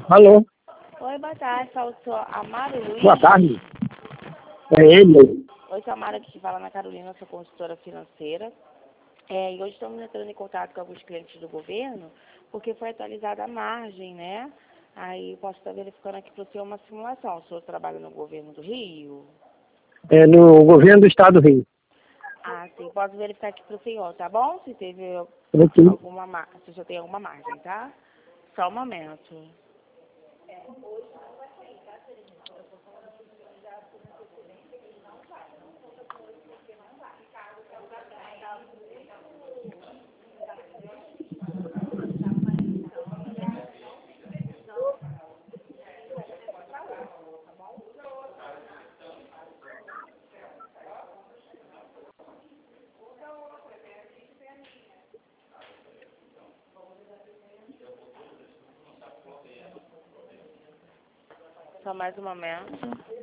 Alô? Oi, boa tarde. Sou o senhor Amaro Luiz. Boa tarde. É ele. Oi, sou Amaro aqui que fala na Carolina, sou consultora financeira. E hoje estamos entrando em contato com alguns clientes do governo, porque foi atualizada a margem, né? Aí eu posso estar verificando aqui para o senhor uma simulação. O senhor trabalha no governo do Rio? É no governo do estado do Rio. Ah, sim. Posso verificar aqui para o senhor, tá bom? Se teve Aqui. se o senhor tem alguma margem, tá? Só um momento. Só mais um momento.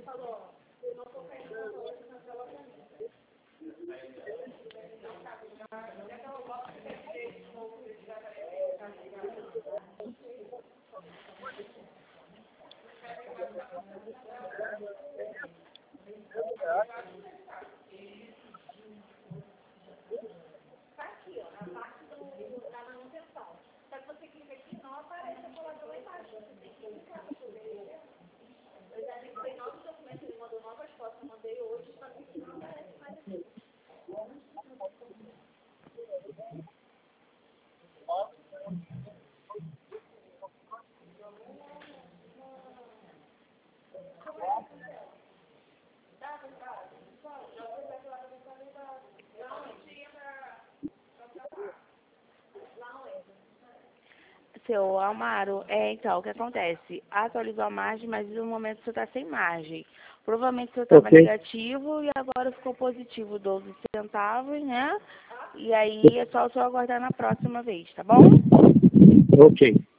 Seu Amaro, então, o que acontece? Atualizou a margem, mas no momento você está sem margem. Provavelmente você estava Ok. negativo e agora ficou positivo 12 centavos, né? E aí é só o senhor aguardar na próxima vez, tá bom? Ok.